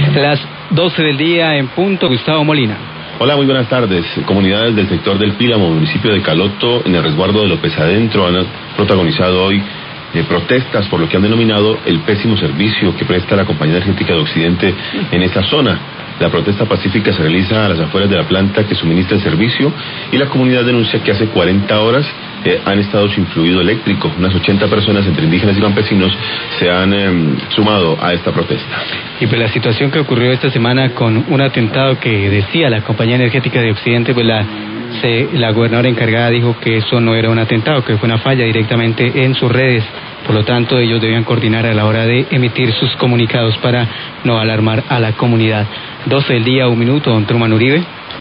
Las 12 del día en punto, Gustavo Molina. Hola, muy buenas tardes. Comunidades del sector del Píramo, municipio de Caloto, en el resguardo de López Adentro, han protagonizado hoy protestas por lo que han denominado el pésimo servicio que presta la Compañía Energética de Occidente en esta zona. La protesta pacífica se realiza a las afueras de la planta que suministra el servicio y la comunidad denuncia que hace 40 horas han estado sin fluido eléctrico. Unas 80 personas entre indígenas y campesinos se han sumado a esta protesta. Y pues la situación que ocurrió esta semana con un atentado que decía la Compañía Energética de Occidente, pues la gobernadora encargada dijo que eso no era un atentado, que fue una falla directamente en sus redes. Por lo tanto, ellos debían coordinar a la hora de emitir sus comunicados para no alarmar a la comunidad. 12 del día, 1 minuto, don Truman Uribe.